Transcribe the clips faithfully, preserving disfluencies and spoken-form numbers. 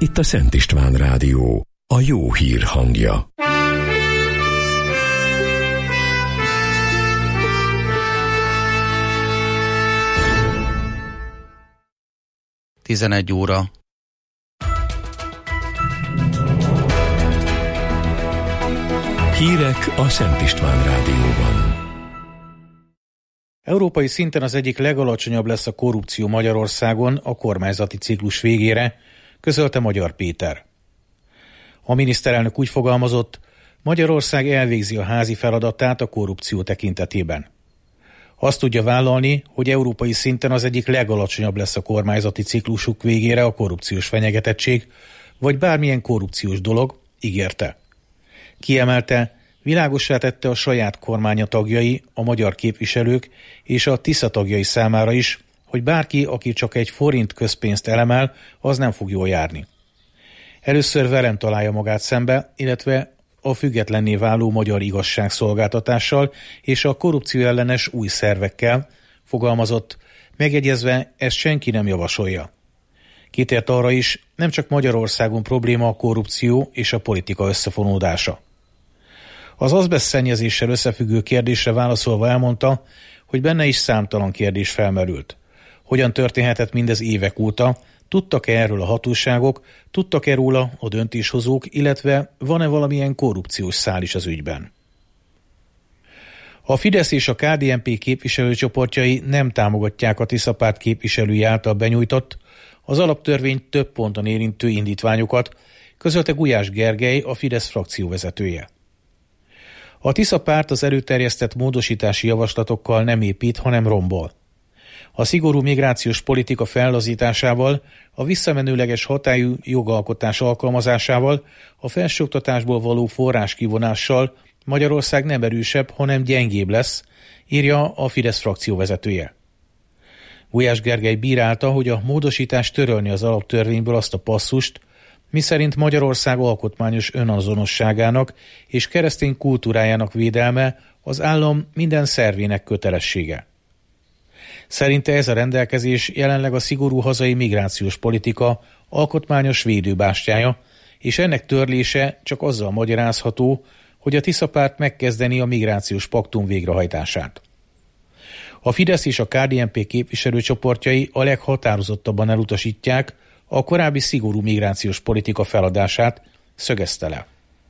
itt a Szent István Rádió, a jó hír hangja. tizenegy óra. Hírek a Szent István Rádióban. Európai szinten az egyik legalacsonyabb lesz a korrupció Magyarországon a kormányzati ciklus végére, közölte Magyar Péter. A miniszterelnök úgy fogalmazott, Magyarország elvégzi a házi feladatát a korrupció tekintetében. Azt tudja vállalni, hogy európai szinten az egyik legalacsonyabb lesz a kormányzati ciklusuk végére a korrupciós fenyegetettség, vagy bármilyen korrupciós dolog, ígérte. Kiemelte, világossá tette a saját kormánya tagjai, a magyar képviselők és a TISZA tagjai számára is, hogy bárki, aki csak egy forint közpénzt elemel, az nem fog jól járni. Először velem találja magát szembe, illetve a függetlenné váló magyar igazságszolgáltatással és a korrupció ellenes új szervekkel, fogalmazott, megjegyezve, ezt senki nem javasolja. Kitért arra is, nem csak Magyarországon probléma a korrupció és a politika összefonódása. Az azbeszt szennyezéssel összefüggő kérdésre válaszolva elmondta, hogy benne is számtalan kérdés felmerült. Hogyan történhetett mindez évek óta, tudtak-e erről a hatóságok, tudtak-e róla a döntéshozók, illetve van-e valamilyen korrupciós szál is az ügyben? A Fidesz és a ká dé en pé képviselőcsoportjai nem támogatják a TISZA párt képviselői által benyújtott, az alaptörvényt több ponton érintő indítványokat, közölte Gulyás Gergely, a Fidesz frakcióvezetője. A TISZA párt az előterjesztett módosítási javaslatokkal nem épít, hanem rombol. A szigorú migrációs politika fellazításával, a visszamenőleges hatályú jogalkotás alkalmazásával, a felsőoktatásból való forráskivonással Magyarország nem erősebb, hanem gyengébb lesz, írja a Fidesz frakcióvezetője. Gulyás Gergely bírálta, hogy a módosítás törölni az alaptörvényből azt a passzust, miszerint Magyarország alkotmányos önazonosságának és keresztény kultúrájának védelme az állam minden szervének kötelessége. Szerinte ez a rendelkezés jelenleg a szigorú hazai migrációs politika alkotmányos védőbástyája, és ennek törlése csak azzal magyarázható, hogy a TISZA párt megkezdeni a migrációs paktum végrehajtását. A Fidesz és a ká dé en pé képviselőcsoportjai a leghatározottabban elutasítják a korábbi szigorú migrációs politika feladását, szögezte le.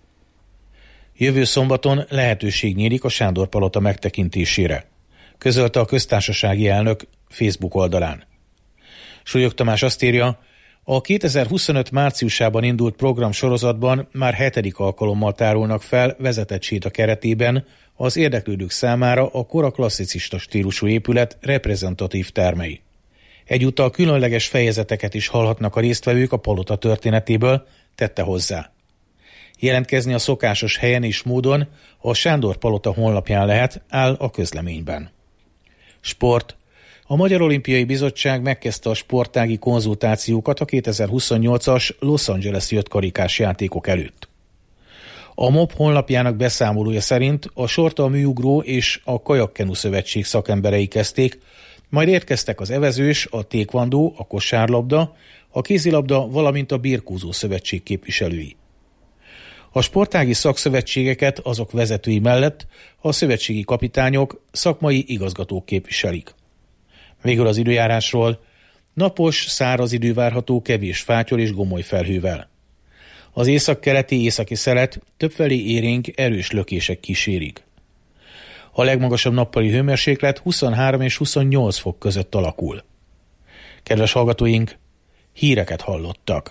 Jövő szombaton lehetőség nyílik a Sándor-palota megtekintésére, közölte a köztársasági elnök Facebook oldalán. Súlyog Tamás azt írja, a kétezer-huszonöt márciusában indult programsorozatban már hetedik alkalommal tárolnak fel vezetett séta keretében az érdeklődők számára a kora klasszicista stílusú épület reprezentatív termei. Egyúttal különleges fejezeteket is hallhatnak a résztvevők a palota történetéből, tette hozzá. Jelentkezni a szokásos helyen és módon a Sándor palota honlapján lehet, áll a közleményben. Sport. A Magyar Olimpiai Bizottság megkezdte a sportági konzultációkat a kétezer-huszonnyolcas Los Angeles-i ötkarikás játékok előtt. A em o pé honlapjának beszámolója szerint a Sorta, a Műugró és a Kajakkenu Szövetség szakemberei kezdték, majd érkeztek az evezős, a tékvandó, a kosárlabda, a kézilabda, valamint a birkózó szövetség képviselői. A sportági szakszövetségeket azok vezetői mellett a szövetségi kapitányok, szakmai igazgatók képviselik. Végül az időjárásról: napos, száraz idő várható kevés fáttyol és gomoly felhővel. Az északkeleti északi szelet többfelé élénk erős lökések kísérik. A legmagasabb nappali hőmérséklet huszonhárom és huszonnyolc fok között alakul. Kedves hallgatóink, híreket hallottak.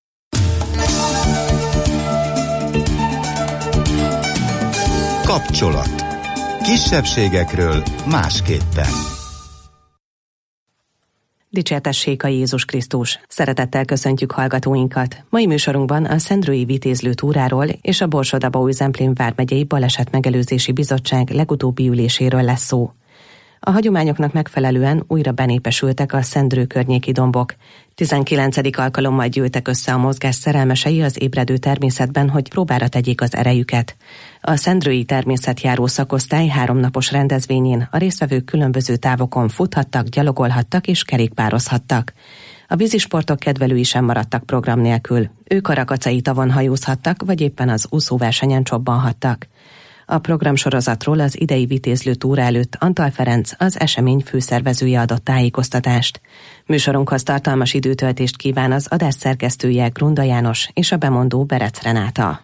Kapcsolat. Kisebbségekről másképpen. Dicsértessék a Jézus Krisztus! Szeretettel köszöntjük hallgatóinkat! Mai műsorunkban a Szendrői Vitézlő túráról és a Borsod-Abaúj-Zemplén vármegyei Balesetmegelőzési Bizottság legutóbbi üléséről lesz szó. A hagyományoknak megfelelően újra benépesültek a Szendrő környéki dombok. tizenkilencedik alkalommal gyűltek össze a mozgás szerelmesei az ébredő természetben, hogy próbára tegyék az erejüket. A szendrői természetjáró szakosztály háromnapos rendezvényén a résztvevők különböző távokon futhattak, gyalogolhattak és kerékpározhattak. A vízisportok kedvelői sem maradtak program nélkül. Ők a Rakacai tavon hajózhattak, vagy éppen az úszóversenyen csobbanhattak. A programsorozatról az idei vitézlő túra előtt Antal Ferenc, az esemény főszervezője adott tájékoztatást. Műsorunkhoz tartalmas időtöltést kíván az adás szerkesztője Grunda János és a bemondó Berec Renáta.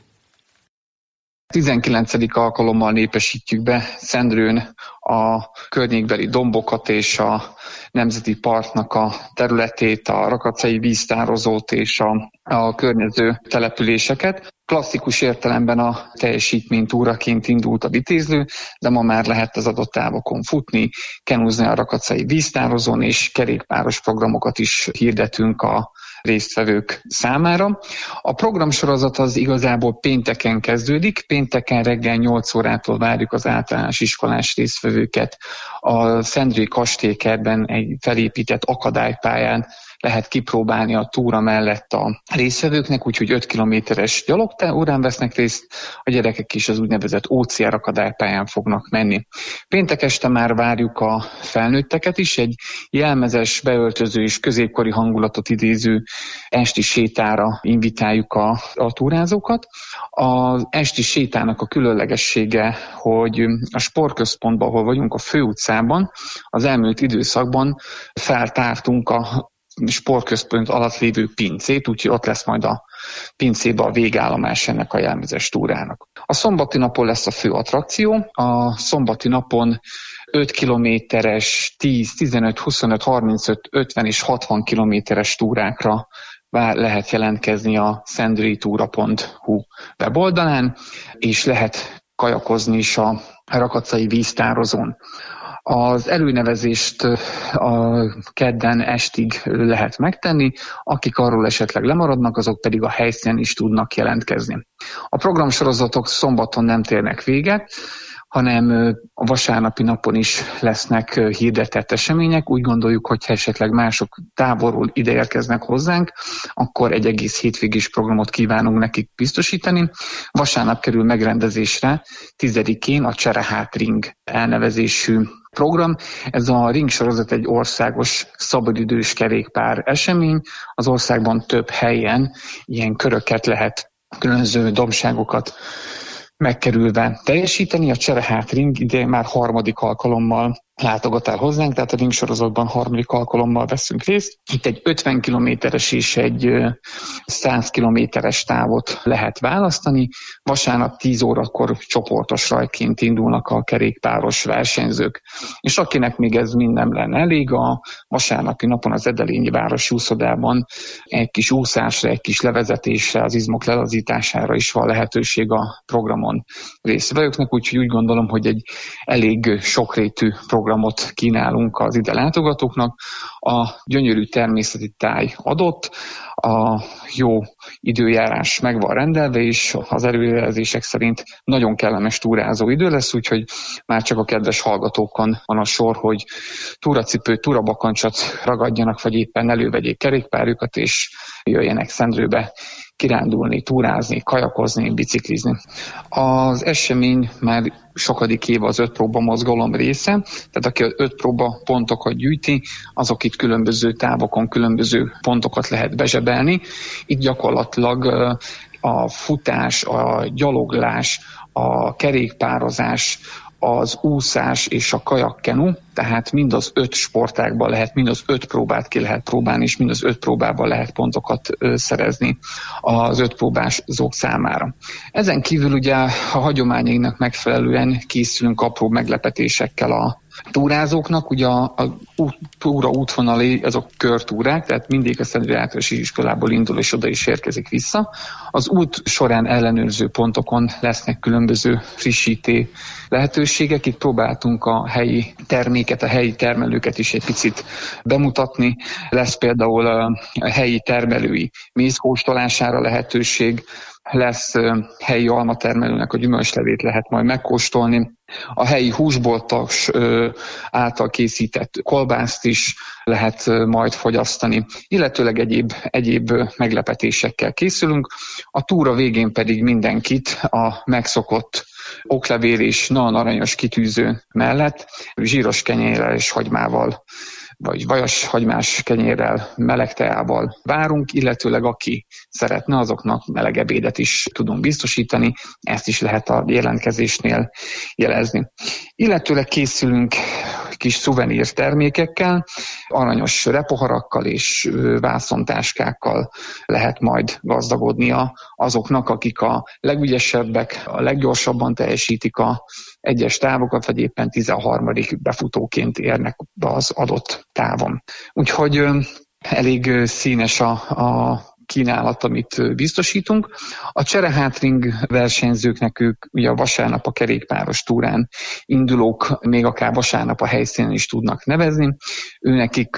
tizenkilencedik alkalommal népesítjük be Szendrőn a környékbeli dombokat és a Nemzeti Parknak a területét, a Rakacai víztározót és a, a környező településeket. Klasszikus értelemben a teljesítménytúraként indult a vitézlő, de ma már lehet az adott távokon futni, kenúzni a Rakacai víztározón, és kerékpáros programokat is hirdetünk a résztvevők számára. A programsorozat az igazából pénteken kezdődik, pénteken reggel nyolc órától várjuk az általános iskolás résztvevőket. A Szendrői Kastélykertben egy felépített akadálypályán lehet kipróbálni a túra mellett a résztvevőknek, úgyhogy öt kilométeres gyalogórán vesznek részt, a gyerekek is az úgynevezett ó cé er akadálypályán fognak menni. Péntek este már várjuk a felnőtteket is, egy jelmezes, beöltöző és középkori hangulatot idéző esti sétára invitáljuk a, a túrázókat. Az esti sétának a különlegessége, hogy a sportközpontban, ahol vagyunk a főutcában, az elmúlt időszakban feltártunk a sportközpont alatt lévő pincét, úgyhogy ott lesz majd a pincébe a végállomás ennek a jelmezes túrának. A szombati napon lesz a fő attrakció. A szombati napon öt kilométeres, tíz, tizenöt, huszonöt, harmincöt, ötven és hatvan kilométeres túrákra lehet jelentkezni a szendrői túra pont hu weboldalán, és lehet kajakozni is a Rakacai víztározón. Az előnevezést a kedden estig lehet megtenni, akik arról esetleg lemaradnak, azok pedig a helyszínen is tudnak jelentkezni. A programsorozatok szombaton nem térnek véget, hanem a vasárnapi napon is lesznek hirdetett események. Úgy gondoljuk, hogy ha esetleg mások távolról ide érkeznek hozzánk, akkor egy egész hétvégés programot kívánunk nekik biztosítani. Vasárnap kerül megrendezésre tizedikén a Cserehát Ring elnevezésű program. Ez a ring sorozat egy országos szabadidős kerékpár esemény. Az országban több helyen ilyen köröket lehet, különböző dombságokat megkerülve teljesíteni. A Cserehát Ring idén már harmadik alkalommal látogat el hozzánk, tehát a ring sorozatban harmadik alkalommal veszünk részt. Itt egy ötven kilométeres és egy száz kilométeres távot lehet választani. Vasárnap tíz órakor csoportos rajtként indulnak a kerékpáros versenyzők. És akinek még ez mind nem lenne elég, a vasárnapi napon az Edelényi Városi úszodában egy kis úszásra, egy kis levezetésre, az izmok lelazítására is van lehetőség a programon résztvevőknek, úgyhogy úgy gondolom, hogy egy elég sokrétű program programot kínálunk az ide látogatóknak. A gyönyörű természeti táj adott, a jó időjárás meg van rendelve, és az előrejelzések szerint nagyon kellemes túrázó idő lesz, úgyhogy már csak a kedves hallgatókon van a sor, hogy túracipőt, túrabakancsot ragadjanak, vagy éppen elővegyék kerékpárjukat, és jöjjenek Szendrőbe kirándulni, túrázni, kajakozni, biciklizni. Az esemény már sokadik éve az öt próba mozgalom része, tehát aki az öt próba pontokat gyűjti, azok itt különböző távokon különböző pontokat lehet bezsebelni. Itt gyakorlatilag a futás, a gyaloglás, a kerékpározás, az úszás és a kajakkenu, tehát mind az öt sportágban lehet, mind az öt próbát ki lehet próbálni, és mind az öt próbában lehet pontokat szerezni az öt próbázók számára. Ezen kívül ugye a hagyományainknak megfelelően készülünk apró meglepetésekkel a túrázóknak. Ugye a, a túra útvonalé azok körtúrák, tehát mindig a Szendrői Általános Iskolából indul és oda is érkezik vissza. Az út során ellenőrző pontokon lesznek különböző frissíté lehetőségek. Itt próbáltunk a helyi terméket, a helyi termelőket is egy picit bemutatni. Lesz például a helyi termelői mézkóstolására lehetőség, lesz helyi almatermelőnek a gyümölcslevét lehet majd megkóstolni. A helyi húsboltok által készített kolbászt is lehet majd fogyasztani, illetőleg egyéb, egyéb meglepetésekkel készülünk. A túra végén pedig mindenkit a megszokott oklevél és nagyon aranyos kitűző mellett zsíros kenyérrel és hagymával vagy vajas hagymás kenyérrel, meleg teával várunk, illetőleg aki szeretne, azoknak meleg ebédet is tudunk biztosítani, ezt is lehet a jelentkezésnél jelezni. Illetőleg készülünk kis szuvenír termékekkel, aranyos repoharakkal és vászontáskákkal lehet majd gazdagodnia azoknak, akik a legügyesebbek, a leggyorsabban teljesítik a egyes távokat, vagy éppen tizenharmadik befutóként érnek be az adott távon. Úgyhogy elég színes a, a kínálat, amit biztosítunk. A cserehátring versenyzőknek ők ugye a vasárnap a kerékpáros túrán indulók még akár vasárnap a helyszínen is tudnak nevezni. Őnekik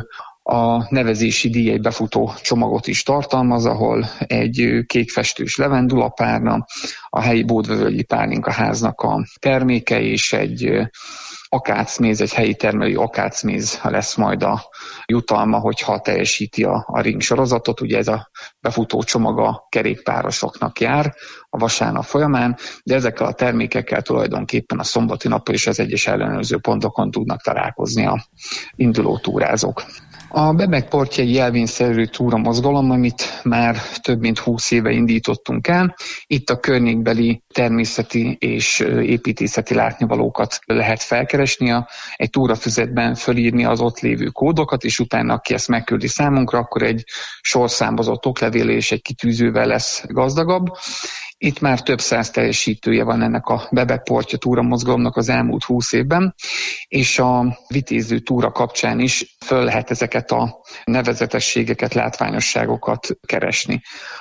a nevezési díj egy befutó csomagot is tartalmaz, ahol egy kékfestős levendulapárna, a helyi bódvövölgyi pálinkaháznak a terméke és egy akácméz, egy helyi termelői akácméz lesz majd a jutalma, hogyha teljesíti a, a ring sorozatot. Ugye ez a befutó csomag a kerékpárosoknak jár a vasárnap folyamán, de ezekkel a termékekkel tulajdonképpen a szombati napon is az egyes ellenőrző pontokon tudnak találkozni a induló túrázók. A Bebek-Portjai jelvényszerű túramozgalom, amit már több mint húsz éve indítottunk el, itt a környékbeli természeti és építészeti látnivalókat lehet felkeresni, egy túrafüzetben fölírni az ott lévő kódokat, és utána, aki ezt megküldi számunkra, akkor egy sorszámozott oklevél és egy kitűzővel lesz gazdagabb. Itt már több száz teljesítője van ennek a Bebek-Portja túramozgalomnak az elmúlt húsz évben, és a vitéző túra kapcsán is föl lehet ezeket a nevezetességeket, látványosságokat keresni.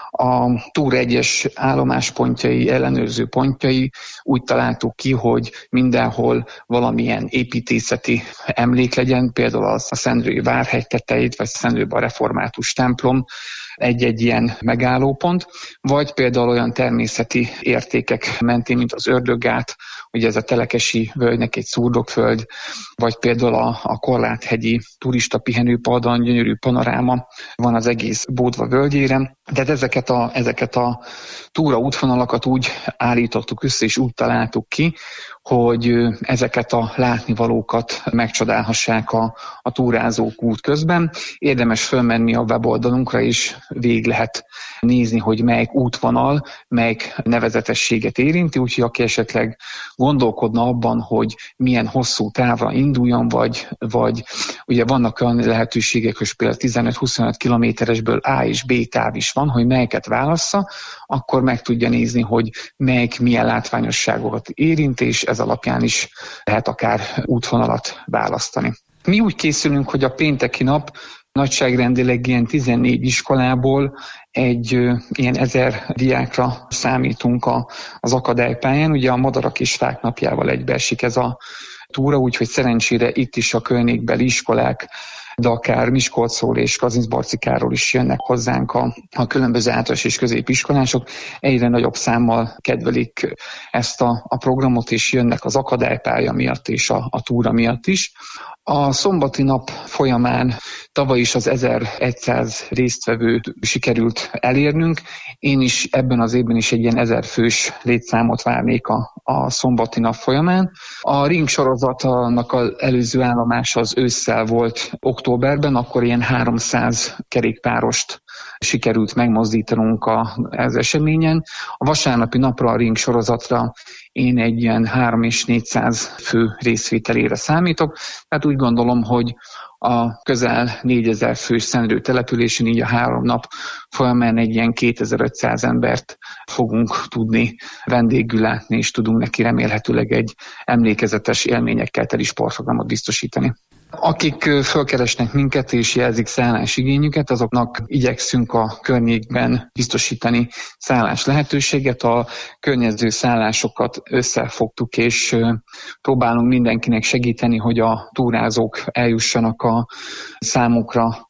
A túra egyes állomáspontjai, ellenőrző pontjai úgy találtuk ki, hogy mindenhol valamilyen építészeti emlék legyen, például az a Szendrői Várhegy tetejét, vagy Szendrőben a református templom, egy-egy ilyen megállópont, vagy például olyan természeti értékek mentén, mint az Ördöggát, ugye ez a Telekesi völgynek egy szurdokföld, vagy például a, a Korláthegyi turista pihenőpadon gyönyörű panoráma van az egész Bódva völgyére. De ezeket a, ezeket a túra útvonalakat úgy állítottuk össze, és úgy találtuk ki, hogy ezeket a látnivalókat megcsodálhassák a, a túrázók út közben. Érdemes fölmenni a weboldalunkra, és végig lehet nézni, hogy melyik útvonal, melyik nevezetességet érinti, úgyhogy aki esetleg gondolkodna abban, hogy milyen hosszú távra induljon, vagy, vagy ugye vannak olyan lehetőségek, hogy például tizenöt-huszonöt kilométeresből A és B táv is van, hogy melyiket válassza, akkor meg tudja nézni, hogy melyik milyen látványosságokat érint, és ez alapján is lehet akár útvonalat választani. Mi úgy készülünk, hogy a pénteki nap nagyságrendileg ilyen tizennégy iskolából egy ilyen ezer diákra számítunk a, az akadálypályán. Ugye a Madarak és Fák napjával egybeesik ez a túra, úgyhogy szerencsére itt is a környékbeli iskolák, de akár Miskolcról és Kazincbarcikáról is jönnek hozzánk a, a különböző általános és középiskolások. Egyre nagyobb számmal kedvelik ezt a, a programot, és jönnek az akadálypálya miatt és a, a túra miatt is. A szombati nap folyamán tavaly is az ezerszáz résztvevőt sikerült elérnünk. Én is ebben az évben is egy ilyen ezer fős létszámot várnék a, a szombati nap folyamán. A ring sorozatnak az előző állomása az ősszel volt októberben, akkor ilyen háromszáz kerékpárost sikerült megmozdítanunk az eseményen. A vasárnapi napra a ring sorozatra én egy ilyen három és négyszáz fő részvételére számítok. Tehát úgy gondolom, hogy a közel négyezer fős Szendrő településen így a három nap folyamán egy ilyen kétezer-ötszáz embert fogunk tudni vendégül látni, és tudunk neki remélhetőleg egy emlékezetes élményekkel teli sportprogramot biztosítani. Akik fölkeresnek minket és jelzik szállásigényüket, azoknak igyekszünk a környékben biztosítani szállás lehetőséget. A környező szállásokat összefogtuk, és próbálunk mindenkinek segíteni, hogy a túrázók eljussanak a számukra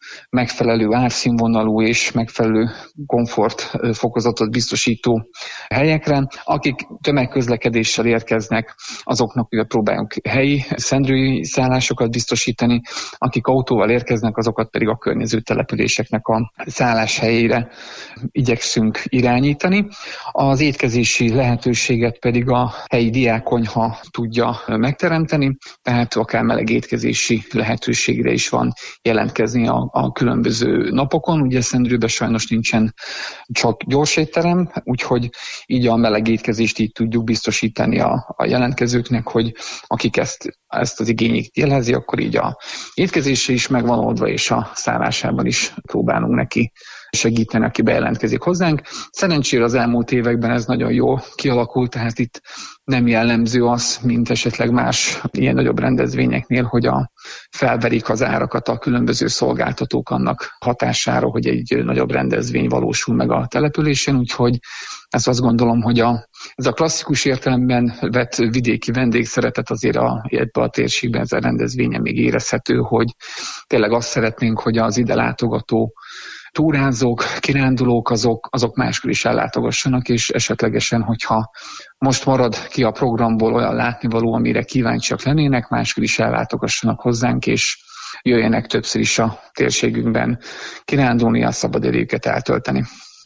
megfelelő árszínvonalú és megfelelő komfortfokozatot biztosító helyekre. Akik tömegközlekedéssel érkeznek, azoknak ugye próbálunk helyi szendrői szállásokat biztosítani, akik autóval érkeznek, azokat pedig a környező településeknek a szálláshelyére igyekszünk irányítani. Az étkezési lehetőséget pedig a helyi diákkonyha tudja megteremteni, tehát akár meleg étkezési lehetőségre is van jelentkezni a, a különböző napokon. Ugye Szendrőben sajnos nincsen csak gyors étterem, úgyhogy így a meleg étkezést így tudjuk biztosítani a, a jelentkezőknek, hogy akik ezt, ezt az igényét jelezi, akkor így a étkezésre is megvan oldva, és a szállásában is próbálunk neki segíteni, aki bejelentkezik hozzánk. Szerencsére az elmúlt években ez nagyon jól kialakult, tehát itt nem jellemző az, mint esetleg más ilyen nagyobb rendezvényeknél, hogy a, felverik az árakat a különböző szolgáltatók annak hatására, hogy egy nagyobb rendezvény valósul meg a településen, úgyhogy ezt azt gondolom, hogy a, ez a klasszikus értelemben vett vidéki vendégszeretet azért a, ebben a térségben ez a rendezvényen még érezhető, hogy tényleg azt szeretnénk, hogy az ide látogató túrázók, kirándulók, azok, azok máskor is ellátogassanak, és esetlegesen, hogyha most marad ki a programból olyan látnivaló, amire kíváncsiak lennének, máskor is ellátogassanak hozzánk, és jöjjenek többször is a térségünkben kirándulni, a szabadidejüket eltölteni.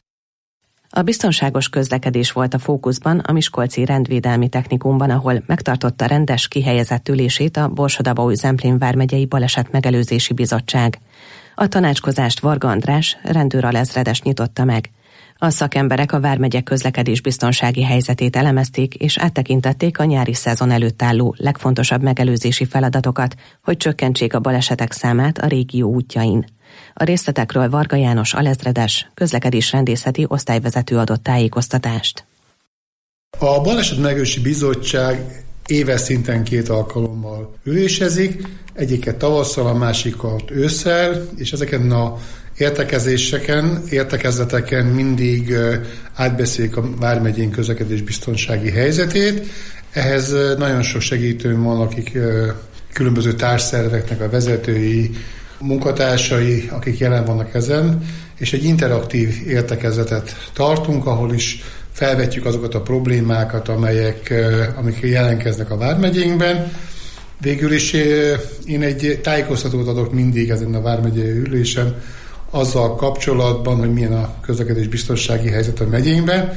A biztonságos közlekedés volt a fókuszban a Miskolci Rendvédelmi Technikumban, ahol megtartotta rendes, kihelyezett ülését a Borsod-Abaúj-Zemplén vármegyei Baleset Megelőzési Bizottság. A tanácskozást Varga András, rendőralezredes nyitotta meg. A szakemberek a vármegye közlekedésbiztonsági helyzetét elemezték és áttekintették a nyári szezon előtt álló legfontosabb megelőzési feladatokat, hogy csökkentsék a balesetek számát a régió útjain. A részletekről Varga János alezredes, közlekedésrendészeti osztályvezető adott tájékoztatást. A Baleset Megelőzési Bizottság éves szinten két alkalommal ülésezik, egyiket tavasszal, a másikat ősszel, és ezeken a értekezéseken, értekezleteken mindig átbeszéljük a vármegyén közlekedésbiztonsági helyzetét. Ehhez nagyon sok segítőm van, akik különböző társszerveknek a vezetői, munkatársai, akik jelen vannak ezen, és egy interaktív értekezletet tartunk, ahol is felvetjük azokat a problémákat, amelyek, amik jelentkeznek a vármegyénkben. Végül is én egy tájékoztatót adok mindig ezen a vármegyei ülésen azzal kapcsolatban, hogy milyen a közlekedésbiztonsági helyzet a megyénkben,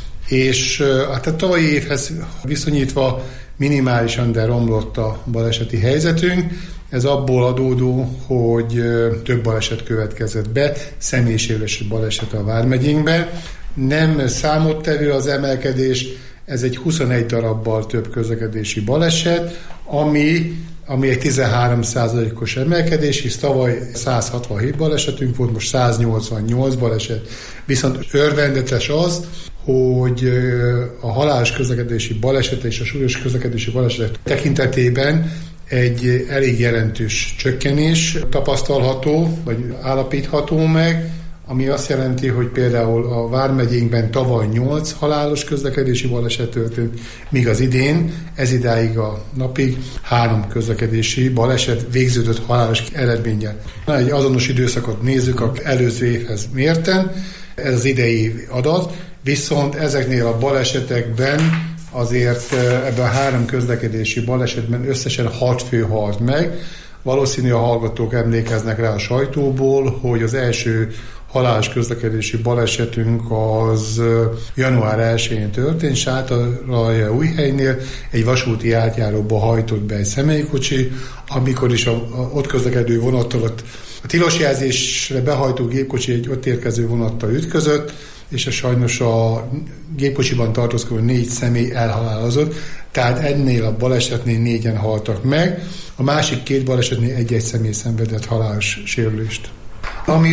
és hát a tavalyi évhez viszonyítva minimálisan, de romlott a baleseti helyzetünk. Ez abból adódó, hogy több baleset következett be, személyisérülési baleset a vármegyénkben. Nem számottevő az emelkedés, ez egy huszonegy darabbal több közlekedési baleset, ami, ami egy tizenhárom százalékos emelkedés, hisz tavaly száz hatvanhét balesetünk volt, most száz nyolcvannyolc baleset. Viszont örvendetes az, hogy a halálos közlekedési baleset és a súlyos közlekedési balesetek tekintetében egy elég jelentős csökkenés tapasztalható, vagy állapítható meg, ami azt jelenti, hogy például a vármegyénkben tavaly nyolc halálos közlekedési baleset történt, míg az idén, ez idáig a napig három közlekedési baleset végződött halálos eredménnyel. Egy azonos időszakot nézzük az előző évhez mérten, ez az idei adat, viszont ezeknél a balesetekben azért ebben a három közlekedési balesetben összesen hat fő halt meg. Valószínű a hallgatók emlékeznek rá a sajtóból, hogy az első halálos közlekedési balesetünk az január elsején történt, Sátoraljaújhelynél egy vasúti átjáróba hajtott be egy személykocsi, amikor is a, a ott közlekedő vonattal, ott, a tilos jelzésre behajtó gépkocsi egy ott érkező vonattal ütközött, és a sajnos a gépkocsiban tartózkodó négy személy elhalálozott, tehát ennél a balesetnél négyen haltak meg, a másik két balesetnél egy-egy személy szenvedett halálos sérülést. Ami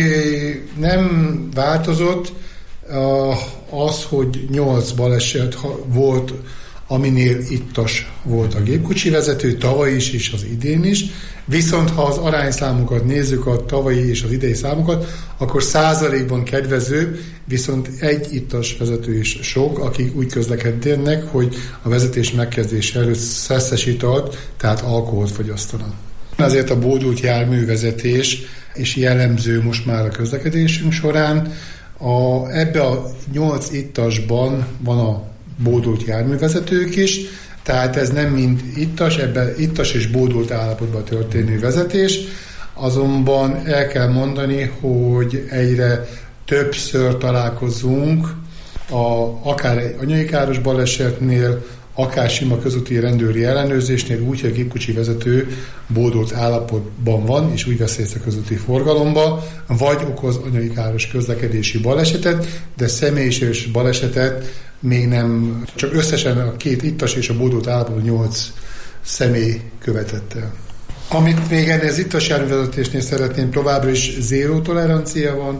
nem változott, az, hogy nyolc baleset volt, aminél ittas volt a gépkocsi vezető, tavaly is és az idén is. Viszont ha az arányszámokat nézzük, a tavalyi és az idei számokat, akkor százalékban kedvező, viszont egy ittas vezető is sok, akik úgy közlekednek, hogy a vezetés megkezdése előtt szeszes italt, tehát alkoholt fogyasztanak. Azért a bódult járművezetés és jellemző most már a közlekedésünk során. A, ebbe a nyolc ittasban van a bódult járművezetők is, tehát ez nem mind ittas, ebben ittas és bódult állapotban történő vezetés, azonban el kell mondani, hogy egyre többször találkozunk a, akár egy anyagi káros balesetnél, akár sima közúti rendőri ellenőrzésnél úgy, hogy a gépkocsi vezető bódult állapotban van, és úgy vesz részt a közúti forgalomba, vagy okoz anyagi káros közlekedési balesetet, de személyiség balesetet még nem, csak összesen a két ittas és a bódult állapotban nyolc személy követett el. Amit még ennél az ittas járművezetésnél szeretném, továbbra is zéró tolerancia van,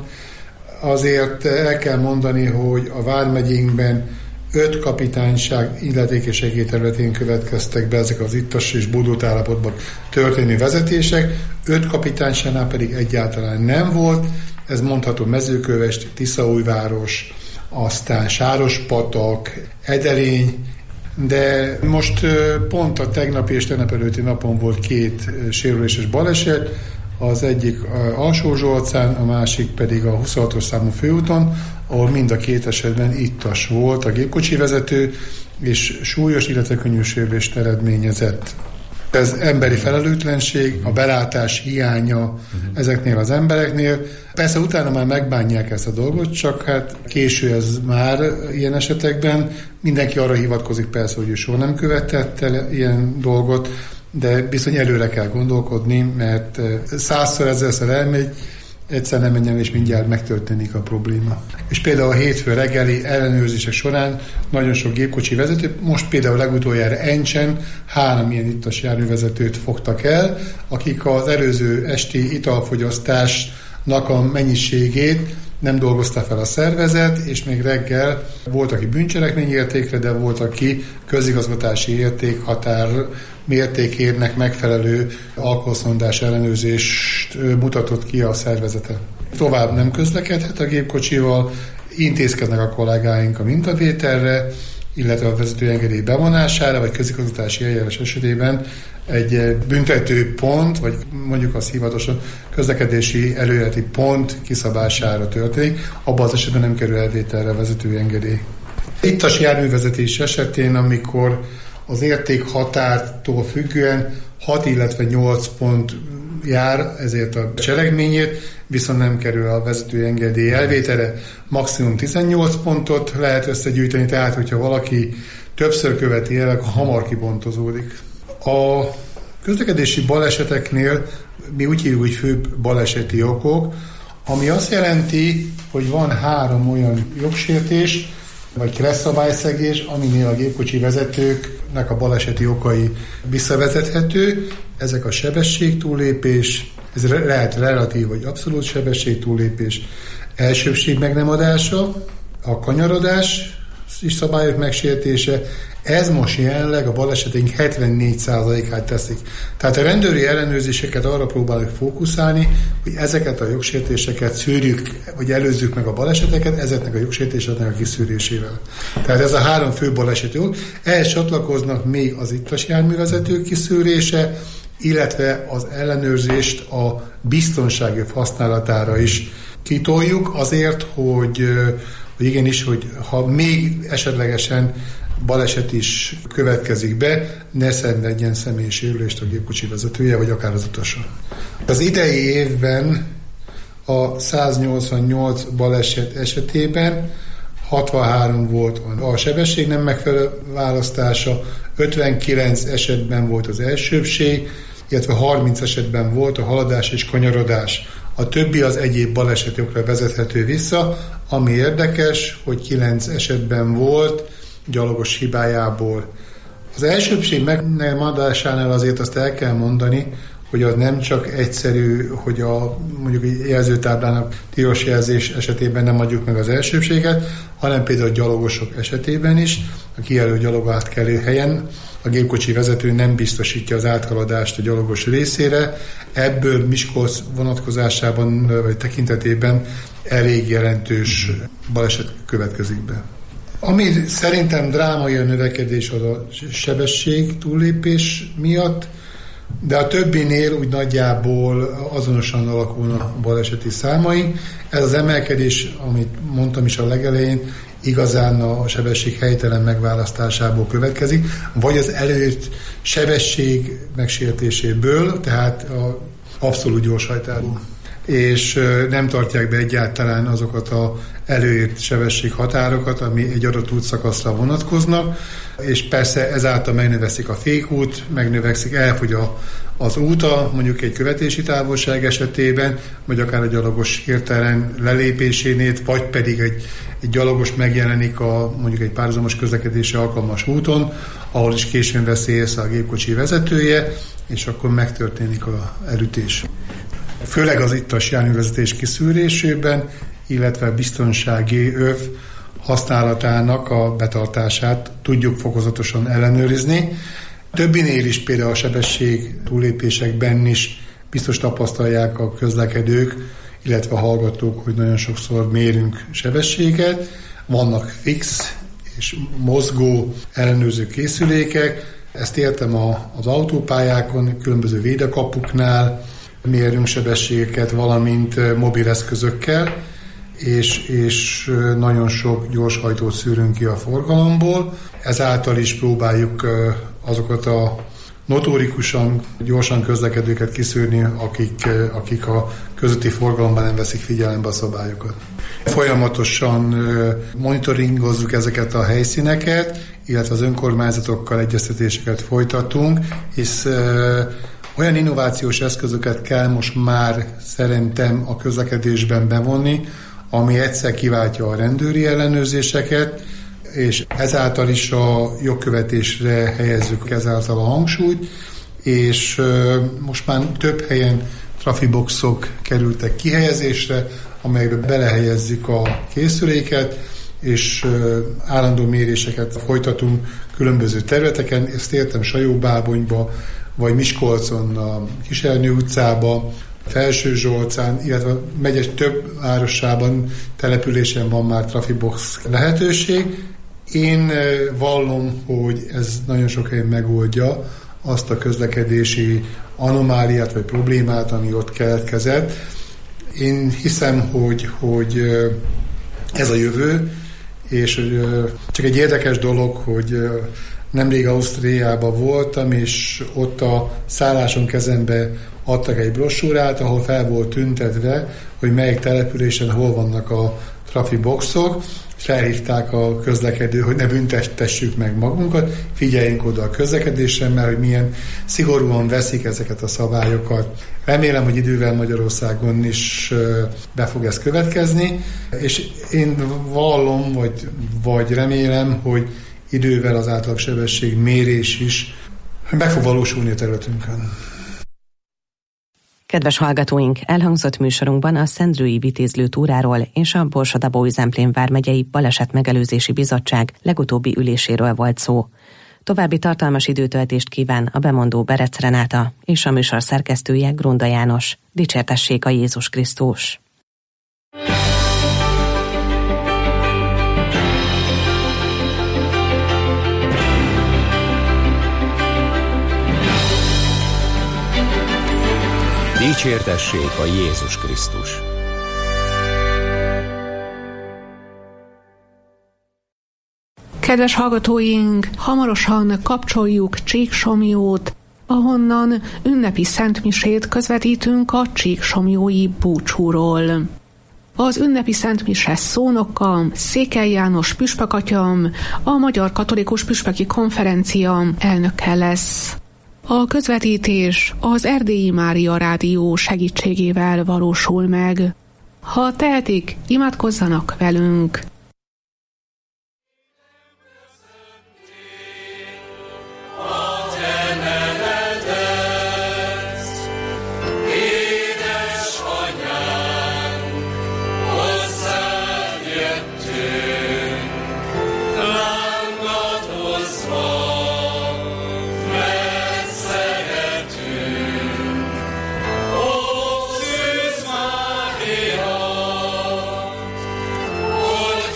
azért el kell mondani, hogy a vármegyénkben öt kapitányság illetékes területén következtek be ezek az ittas és bódult állapotban történő vezetések, öt kapitányságnál pedig egyáltalán nem volt, ez mondható Mezőkövesd, Tiszaújváros, aztán Sárospatak, Edelény, de most pont a tegnapi és tegnap előtti napon volt két sérüléses baleset, az egyik Alsó-Zsolcán, a másik pedig a huszonhatos számú főúton, ahol mind a két esetben ittas volt a gépkocsi vezető, és súlyos, illetve könnyű sérülést eredményezett. Ez emberi felelőtlenség, a belátás hiánya uh-huh. ezeknél az embereknél. Persze utána már megbánják ezt a dolgot, csak hát késő ez már ilyen esetekben. Mindenki arra hivatkozik persze, hogy ő soha nem követett el ilyen dolgot, de bizony előre kell gondolkodni, mert százszor, ezerszer elmegy, egyszer nem menjen, és mindjárt megtörténik a probléma. És például a hétfő reggeli ellenőrzések során nagyon sok gépkocsi vezető, most például legutoljára Encsen három ilyen ittas járművezetőt fogtak el, akik az előző esti italfogyasztásnak a mennyiségét nem dolgozta fel a szervezet, és még reggel volt, aki bűncselekmény értékre, de volt, aki közigazgatási értékhatár mértékérnek megfelelő alkoholszondás ellenőrzést mutatott ki a szervezete. Tovább nem közlekedhet a gépkocsival, intézkednek a kollégáink a mintavételre, illetve a vezetőengedély bevonására, vagy közigazgatási eljárás esetében egy büntető pont, vagy mondjuk azt hivatosan közlekedési előírati pont kiszabására történik, abban az esetben nem kerül elvételre a vezetőengedély. Ittas járművezetés esetén, amikor az értékhatártól függően hat, illetve nyolc pont jár ezért a cselekményét, viszont nem kerül a vezetőengedély elvételre. Maximum tizennyolc pontot lehet összegyűjteni, tehát hogyha valaki többször követi el, akkor hamar kibontozódik. A közlekedési baleseteknél mi úgy hívjuk, hogy főbb baleseti okok, ami azt jelenti, hogy van három olyan jogsértés, vagy kresszabályszegés, aminél a gépkocsi vezetőknek a baleseti okai visszavezethető. Ezek a sebességtúllépés, ez lehet relatív vagy abszolút sebességtúllépés, elsőbség meg nem adása, a kanyarodás is szabályok megsértése. Ez most jelenleg a baleseteink hetvennégy százalékát teszik. Tehát a rendőri ellenőrzéseket arra próbáljuk fókuszálni, hogy ezeket a jogsértéseket szűrjük, vagy előzzük meg a baleseteket, ezeknek a jogsértéseknek a kiszűrésével. Tehát ez a három fő baleseti ok. Ehhez csatlakoznak még az ittas járművezetők kiszűrése, illetve az ellenőrzést a biztonsági használatára is kitoljuk azért, hogy, hogy igenis, hogy ha még esetlegesen baleset is következik be, ne szenvedjen személyi sérülést a gépkocsi vezetője, vagy akár az utasa. Az idei évben a száznyolcvannyolc baleset esetében hatvanhárom volt a sebesség nem megfelelő választása, ötvenkilenc esetben volt az elsőbbség, illetve harminc esetben volt a haladás és kanyarodás. A többi az egyéb balesetokra vezethető vissza, ami érdekes, hogy kilenc esetben volt gyalogos hibájából. Az elsőbbség megnemadásánál azért azt el kell mondani, hogy az nem csak egyszerű, hogy a mondjuk egy jelzőtáblának tilos jelzés esetében nem adjuk meg az elsőbbséget, hanem például a gyalogosok esetében is, a kijelölt gyalogátkelő helyen a gépkocsi vezető nem biztosítja az áthaladást a gyalogos részére, ebből Miskolc vonatkozásában vagy tekintetében elég jelentős baleset következik be. Ami szerintem drámai a növekedés az a sebesség túllépés miatt, de a többinél úgy nagyjából azonosan alakulnak a baleseti számai. Ez az emelkedés, amit mondtam is a legelején, igazán a sebesség helytelen megválasztásából következik, vagy az előtt sebesség megsértéséből, tehát a abszolút gyorshajtásból. És nem tartják be egyáltalán azokat az előírt sebességhatárokat, ami egy adott útszakaszra vonatkoznak, és persze ezáltal megnövekszik a fékút, megnövekszik, elfogy a, az úta, mondjuk egy követési távolság esetében, vagy akár a gyalogos hirtelen lelépésénél, vagy pedig egy, egy gyalogos megjelenik a, mondjuk egy párhuzamos közlekedési alkalmas úton, ahol is későn veszi észre a gépkocsi vezetője, és akkor megtörténik az elütés. Főleg az ittas járművezetés kiszűrésében, illetve biztonsági öv használatának a betartását tudjuk fokozatosan ellenőrizni. Többinél is például a sebesség túllépésekben is biztos tapasztalják a közlekedők, illetve a hallgatók, hogy nagyon sokszor mérünk sebességet. Vannak fix és mozgó ellenőrző készülékek. Ezt értem az autópályákon, különböző védekapuknál mérünk sebességeket, valamint mobileszközökkel, és, és nagyon sok gyorshajtót szűrünk ki a forgalomból. Ezáltal is próbáljuk azokat a notorikusan gyorsan közlekedőket kiszűrni, akik, akik a közúti forgalomban nem veszik figyelembe a szabályokat. Folyamatosan monitoringozzuk ezeket a helyszíneket, illetve az önkormányzatokkal egyeztetéseket folytatunk, hisz olyan innovációs eszközöket kell most már szerintem a közlekedésben bevonni, ami egyszer kiváltja a rendőri ellenőrzéseket, és ezáltal is a jogkövetésre helyezzük ezáltal a hangsúlyt, és most már több helyen trafiboxok kerültek kihelyezésre, amelyekbe belehelyezzük a készüléket, és állandó méréseket folytatunk különböző területeken. Ezt értem Sajóbábonyba, vagy Miskolcon, a Kisernő utcába, Felsőzsolcán, illetve megyes több városában, településen van már trafibox lehetőség. Én vallom, hogy ez nagyon sok helyen megoldja azt a közlekedési anomáliát vagy problémát, ami ott keletkezett. Én hiszem, hogy, hogy ez a jövő, és csak egy érdekes dolog, hogy nemrég Ausztriában voltam, és ott a szálláson kezembe adtak egy brossúrát, ahol fel volt tüntetve, hogy melyik településen hol vannak a trafiboxok, és felhívták a közlekedő, hogy ne büntettessük meg magunkat, figyeljünk oda a közlekedésre, mert hogy milyen szigorúan veszik ezeket a szabályokat. Remélem, hogy idővel Magyarországon is be fog ez következni, és én vallom, vagy, vagy remélem, hogy idővel az átlagsebesség mérés is meg fog valósulni a területünkön. Kedves hallgatóink, elhangzott műsorunkban a Szendrői Vitézlő túráról és a Borsod-Abaúj-Zemplén vármegyei Baleset Megelőzési Bizottság legutóbbi üléséről volt szó. További tartalmas időtöltést kíván a bemondó Berec Renáta és a műsor szerkesztője Grunda János. Dicsértessék a Jézus Krisztus! Dicsértessék a Jézus Krisztus! Kedves hallgatóink, hamarosan kapcsoljuk Csíksomlyót, ahonnan ünnepi szentmisét közvetítünk a csíksomlyói búcsúról. Az ünnepi szentmise szónoka Székely János püspökatyam, a Magyar Katolikus Püspöki Konferencia elnöke lesz. A közvetítés az Erdélyi Mária Rádió segítségével valósul meg. Ha tehetik, imádkozzanak velünk! Lord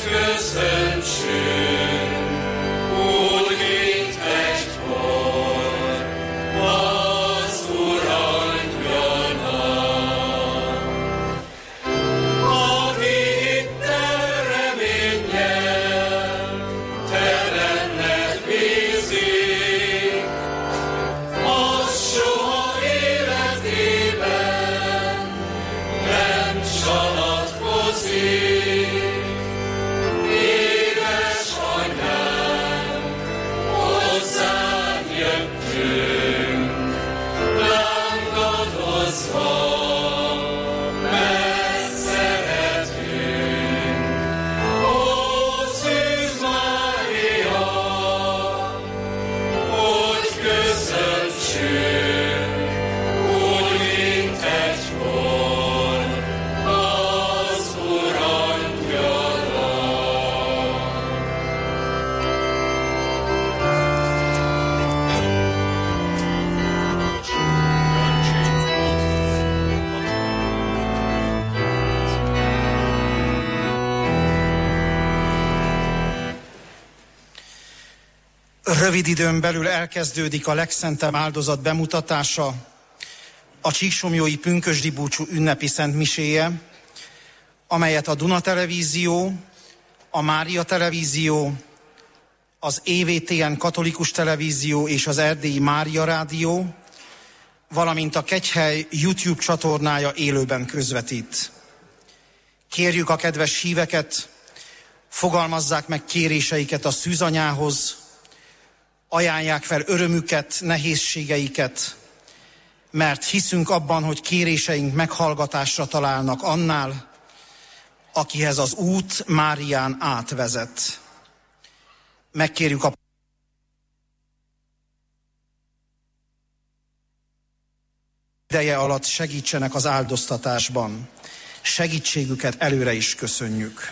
Rövid időn belül elkezdődik a legszentebb áldozat bemutatása, a Csíksomlyói pünkösdi búcsú ünnepi szentmiséje, amelyet a Duna Televízió, a Mária Televízió, az é vé té en Katolikus Televízió és az Erdélyi Mária Rádió, valamint a Kegyhely YouTube csatornája élőben közvetít. Kérjük a kedves híveket, fogalmazzák meg kéréseiket a szűzanyához, ajánlják fel örömüket, nehézségeiket, mert hiszünk abban, hogy kéréseink meghallgatásra találnak annál, akihez az út Márián átvezet. Megkérjük a ideje alatt segítsenek az áldoztatásban. Segítségüket előre is köszönjük.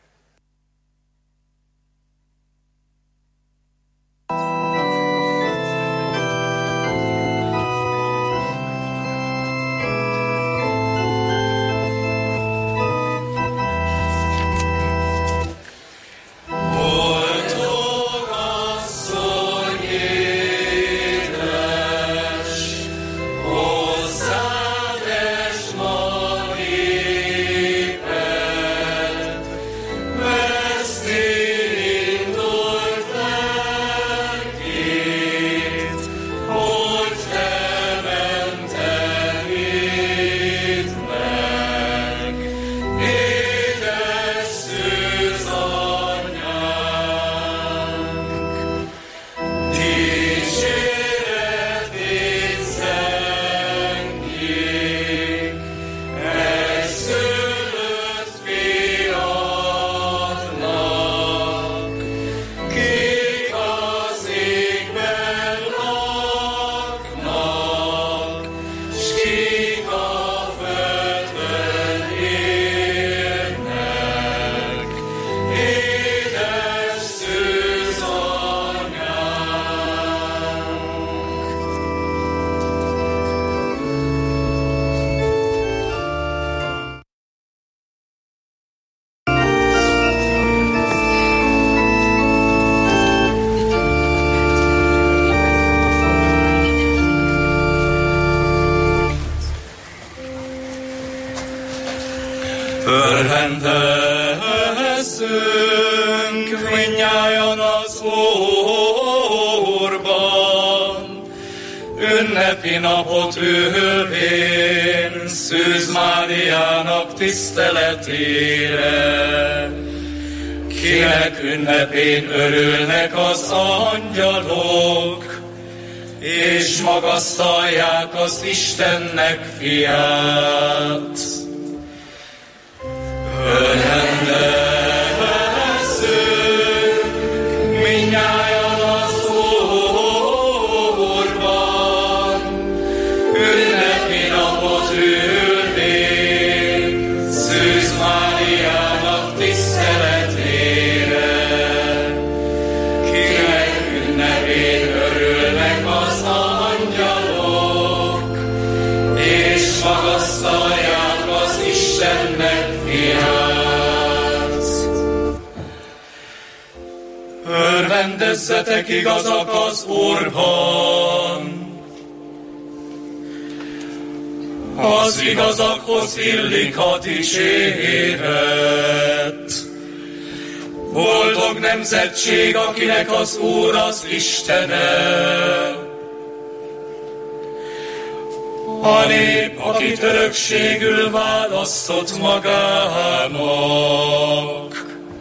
Örvendezzünk mindnyájan az Úrban, ünnepi napot ülvén Szűz Máriának tiszteletére. Kinek ünnepén örülnek az angyalok, és magasztalják az Istennek fiát. Örvendezzünk mindnyájan az Úrban, ünnepi napot ülvén Szűz Máriának tiszteletére. Kinek ünnepén örülnek az angyalok, és magasztalják az Istennek fiát. Örvendezzetek igazak az Úrban, az igazakhoz illik a dicséret. Boldog nemzetség, akinek az Úr az Istene, a nép, akit örökségül választott magának.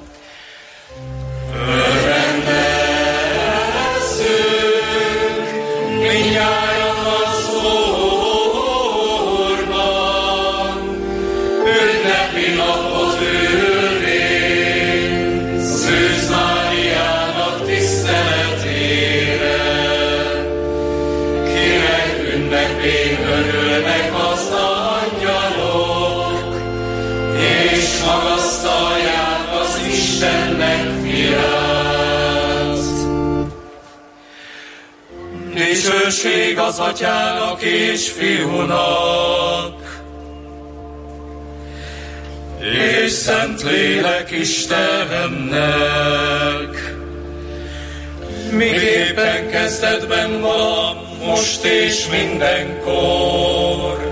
Örvendezzünk mindnyájan az Úrban, ünnepi napot ülvén Szűz Máriának tiszteletére. Kinek ünnepén örülnek az angyalok, és magasztalják az Istennek fiát. Dicsőség az Atyának és Fiúnak, és Szentlélek Istennek, miképpen kezdetben van, most és mindenkor,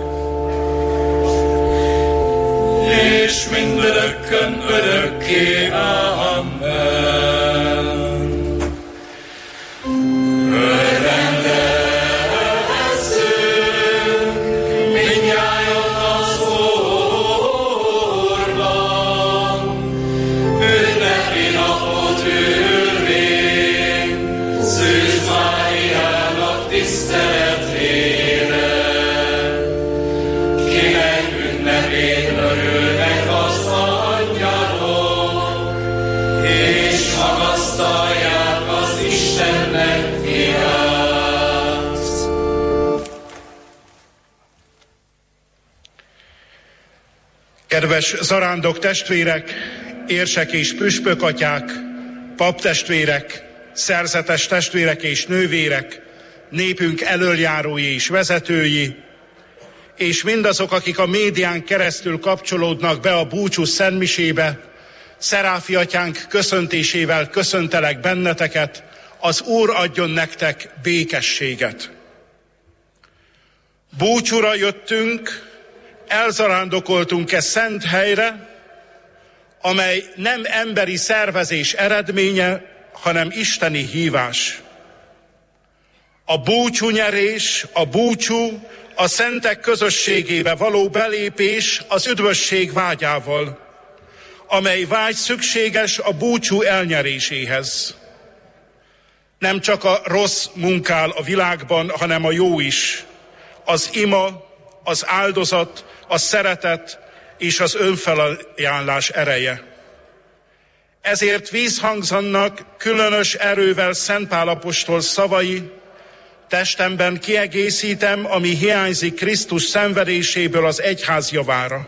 és mindörökkön örökké. Amen. Örvendezzünk mindnyájan az Úrban, ünnepi napot ülvén, Szűz Máriának tiszteletére, kinek ünnepén örülnek az angyalok, és magasztalják az Istennek fiát. Kedves zarándok testvérek, érsek és püspökatyák, paptestvérek, szerzetes testvérek és nővérek, népünk elöljárói és vezetői, és mindazok, akik a médián keresztül kapcsolódnak be a búcsú szentmisébe, Szeráfi atyánk köszöntésével köszöntelek benneteket, az Úr adjon nektek békességet. Búcsúra jöttünk, elzarándokoltunk-e szent helyre, amely nem emberi szervezés eredménye, hanem isteni hívás. A búcsúnyerés, a búcsú, a szentek közösségébe való belépés az üdvösség vágyával, amely vágy szükséges a búcsú elnyeréséhez. Nem csak a rossz munkál a világban, hanem a jó is. Az ima, az áldozat, a szeretet és az önfelajánlás ereje. Ezért vízhangzannak különös erővel Szent Pál apostol szavai: testemben kiegészítem, ami hiányzik Krisztus szenvedéséből az egyház javára.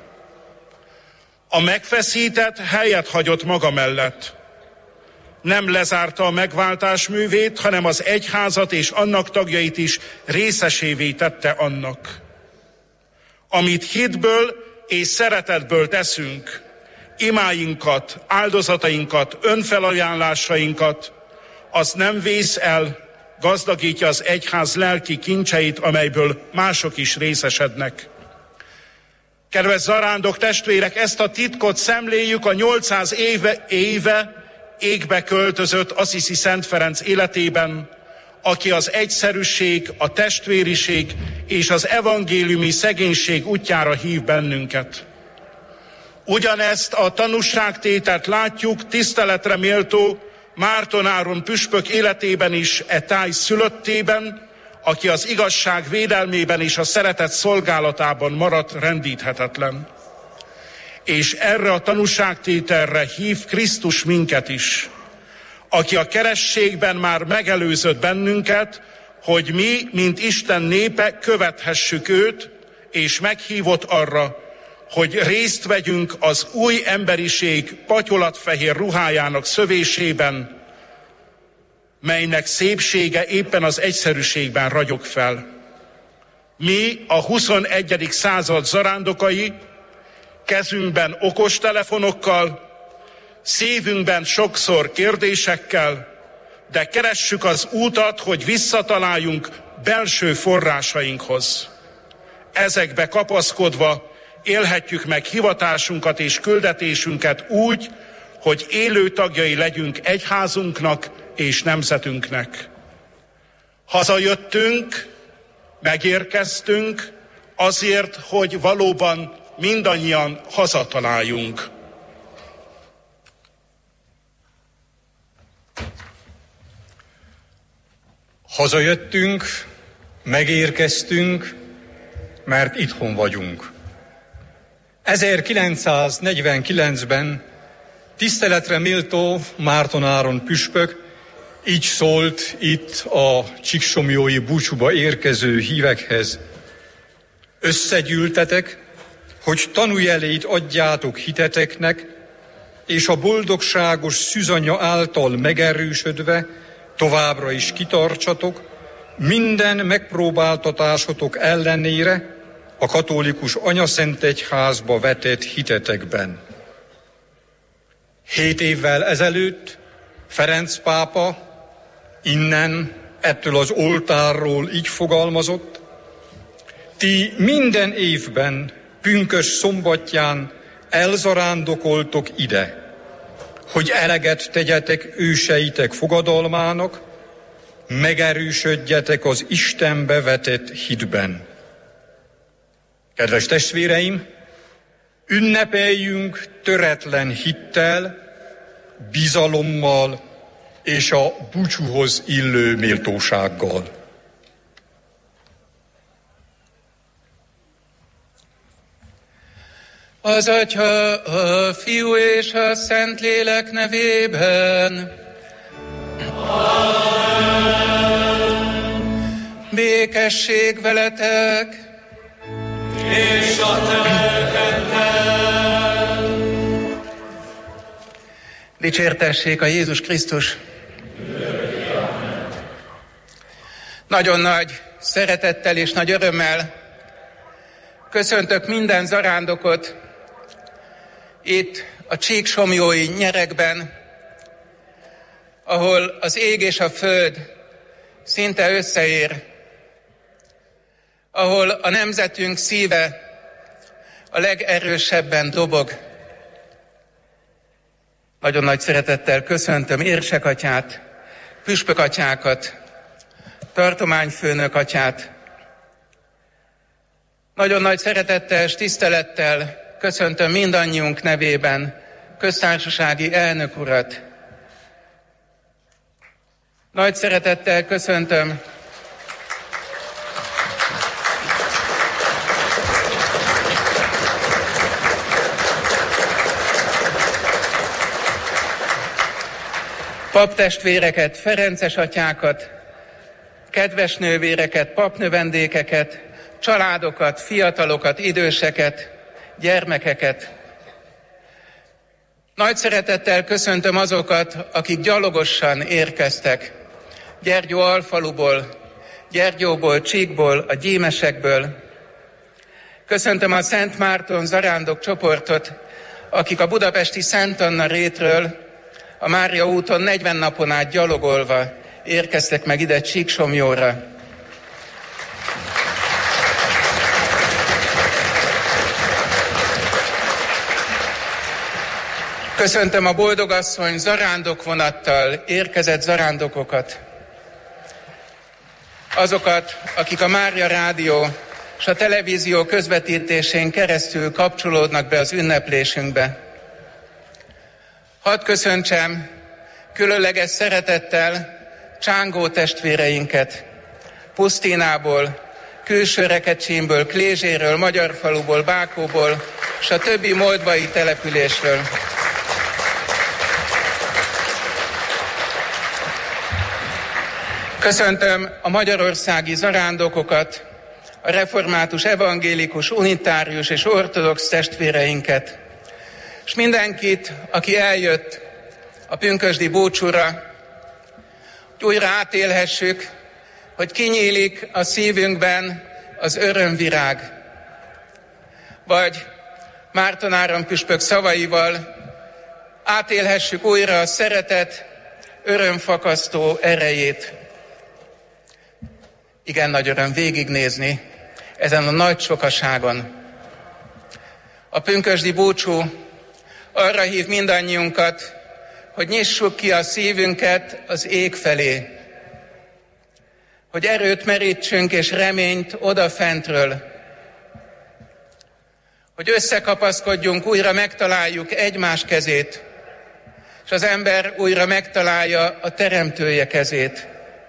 A megfeszített helyet hagyott maga mellett. Nem lezárta a megváltás művét, hanem az egyházat és annak tagjait is részesévé tette annak. Amit hitből és szeretetből teszünk, imáinkat, áldozatainkat, önfelajánlásainkat, az nem vész el, gazdagítja az egyház lelki kincseit, amelyből mások is részesednek. Kedves zarándok testvérek, ezt a titkot szemléljük a nyolcszáz éve, éve égbe költözött Assisi Szent Ferenc életében, aki az egyszerűség, a testvériség és az evangéliumi szegénység útjára hív bennünket. Ugyanezt a tanúságtételt látjuk tiszteletre méltó Márton Áron püspök életében is, e táj szülöttében, aki az igazság védelmében és a szeretet szolgálatában maradt rendíthetetlen. És erre a tanúságtételre hív Krisztus minket is, aki a kerességben már megelőzött bennünket, hogy mi, mint Isten népe, követhessük őt, és meghívott arra, hogy részt vegyünk az új emberiség patyolatfehér ruhájának szövésében, melynek szépsége éppen az egyszerűségben ragyog fel. Mi, a huszonegyedik század zarándokai, kezünkben okostelefonokkal, szívünkben sokszor kérdésekkel, de keressük az útat, hogy visszataláljunk belső forrásainkhoz. Ezekbe kapaszkodva élhetjük meg hivatásunkat és küldetésünket úgy, hogy élő tagjai legyünk egyházunknak és nemzetünknek. Hazajöttünk, megérkeztünk azért, hogy valóban mindannyian hazataláljunk. Hazajöttünk, megérkeztünk, mert itthon vagyunk. ezerkilencszáznegyvenkilencben tiszteletre méltó Márton Áron püspök így szólt itt a csíksomlyói búcsúba érkező hívekhez: összegyűltetek, hogy tanújelét adjátok hiteteknek, és a boldogságos szűzanya által megerősödve továbbra is kitartsatok minden megpróbáltatásotok ellenére a katolikus anyaszentegyházba vetett hitetekben. Hét évvel ezelőtt Ferenc pápa Innen, ettől az oltárról így fogalmazott: ti minden évben, pünkös szombatján elzarándokoltok ide, hogy eleget tegyetek őseitek fogadalmának, megerősödjetek az Istenbe vetett hitben. Kedves testvéreim, ünnepeljünk töretlen hittel, bizalommal és a búcsúhoz illő méltósággal. Az Atya, a Fiú és a Szentlélek nevében. Amen. Békesség veletek, és a te lelkeddel. Dicsértessék a Jézus Krisztus. Nagyon nagy szeretettel és nagy örömmel köszöntök minden zarándokot itt a csíksomlyói nyerekben, ahol az ég és a föld szinte összeér, ahol a nemzetünk szíve a legerősebben dobog. Nagyon nagy szeretettel köszöntöm érsek atyát, püspök atyákat, tartományfőnök atyát. Nagyon nagy szeretettel és tisztelettel köszöntöm mindannyiunk nevében köztársasági elnök urat. Nagy szeretettel köszöntöm paptestvéreket, ferences atyákat, kedves nővéreket, papnövendékeket, családokat, fiatalokat, időseket, gyermekeket. Nagy szeretettel köszöntöm azokat, akik gyalogosan érkeztek Gyergyó alfaluból, Gyergyóból, Csíkból, a gyémesekből. Köszöntöm a Szent Márton zarándok csoportot, akik a budapesti Szent Anna rétről a Mária úton negyven napon át gyalogolva érkeztek meg ide Csíksomlyóra. Köszöntöm a Boldogasszony zarándokvonattal érkezett zarándokokat. Azokat, akik a Mária Rádió és a televízió közvetítésén keresztül kapcsolódnak be az ünneplésünkbe. Hadd köszöntsem különleges szeretettel Csángó testvéreinket, Pusztínából, Külső Rekecsénből, Klézséről, Magyarfaluból, Bákóból és a többi moldvai településről. Köszöntöm a magyarországi zarándokokat, a református, evangélikus, unitárius és ortodox testvéreinket, és mindenkit, aki eljött a pünkösdi búcsúra, hogy újra átélhessük, hogy kinyílik a szívünkben az örömvirág. Vagy Márton árampüspök szavaival átélhessük újra a szeretet örömfakasztó erejét. Igen nagy öröm végignézni ezen a nagy sokaságon. A pünkösdi búcsú arra hív mindannyiunkat, hogy nyissuk ki a szívünket az ég felé, hogy erőt merítsünk és reményt odafentről, hogy összekapaszkodjunk, újra megtaláljuk egymás kezét, és az ember újra megtalálja a Teremtője kezét.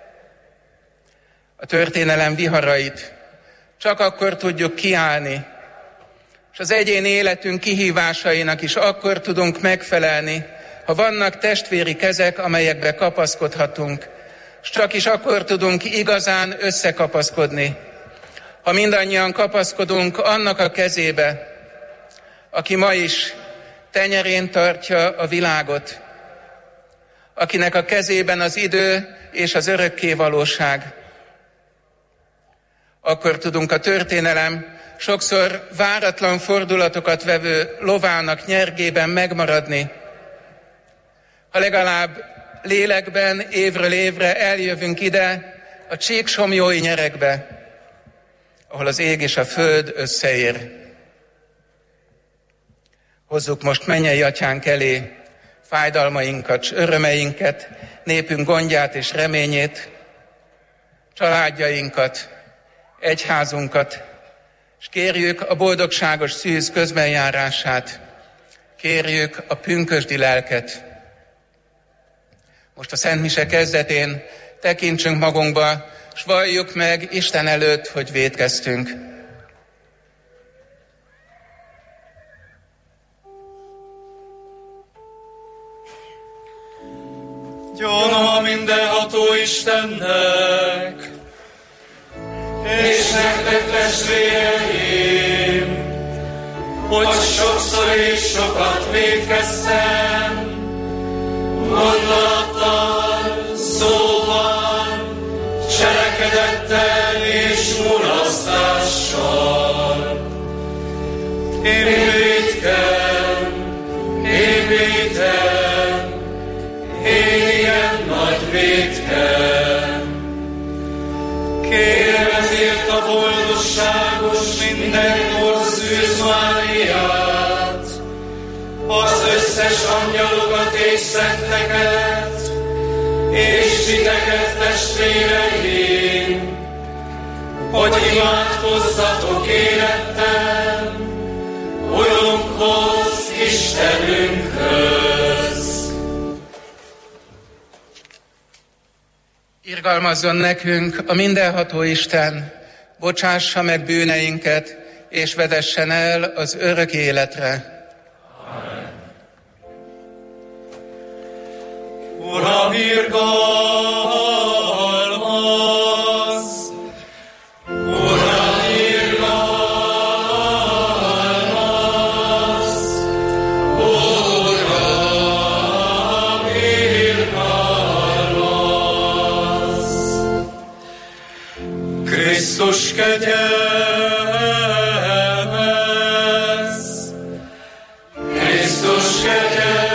A történelem viharait csak akkor tudjuk kiállni, és az egyéni életünk kihívásainak is akkor tudunk megfelelni, ha vannak testvéri kezek, amelyekbe kapaszkodhatunk, és csak is akkor tudunk igazán összekapaszkodni, ha mindannyian kapaszkodunk annak a kezébe, aki ma is tenyerén tartja a világot, akinek a kezében az idő és az örökké valóság. Akkor tudunk a történelem sokszor váratlan fordulatokat vevő lovának nyergében megmaradni, ha legalább lélekben évről évre eljövünk ide, a csíksomjói nyerekbe, ahol az ég és a föld összeér. Hozzuk most mennyei atyánk elé fájdalmainkat, örömeinket, népünk gondját és reményét, családjainkat, egyházunkat, és kérjük a boldogságos szűz közbenjárását, kérjük a pünkösdi lelket. Most a Szent Mise kezdetén tekintsünk magunkba, s valljuk meg Isten előtt, hogy vétkeztünk. Gyónom a mindenható Istennek, és nektek testvéreim, hogy sokszor és sokat vétkeztem, gondolattal, szóval, cselekedettel és mulasztással. Én vétkem, én vétem, én ilyen nagy vétkem. Kérem ezért a boldogságos mindenkor szűz Máriát, az összes angyalokat és szenteket, és titeket, testvéreim, hogy imádkozzatok érettem, Urunkhoz, Istenünkhöz. Irgalmazzon nekünk a mindenható Isten, bocsássa meg bűneinket, és vezessen el az örök életre. Amen. Uram, irgalmazz! Uram, irgalmazz! Uram, irgalmazz! Krisztus kegyelmez! Krisztus kegyelmez!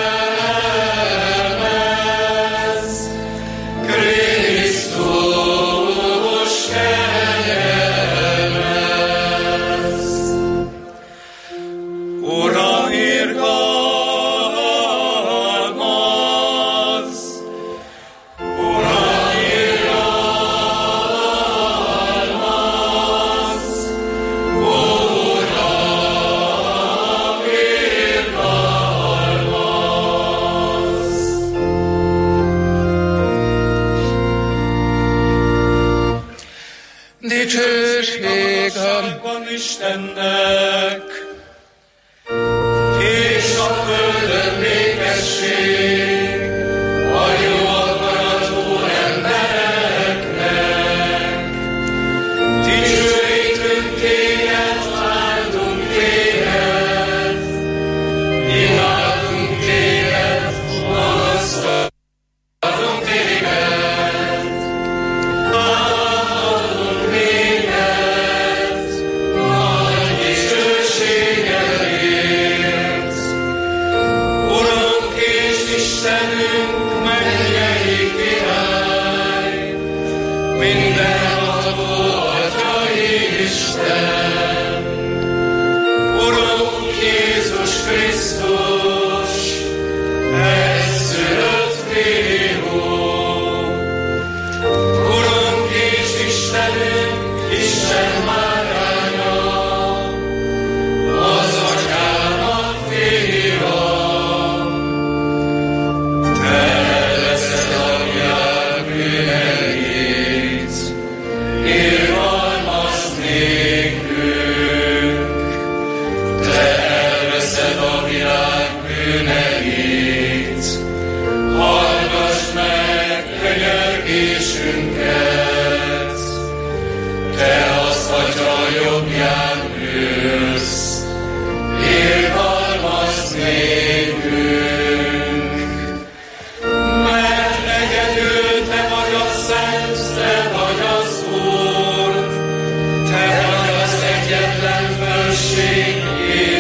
Dicsőség Istennek, és a földön békesség a jó akaratú embereknek. Dicsőítünk téged, áldunk téged, imádunk téged, magasztalunk téged.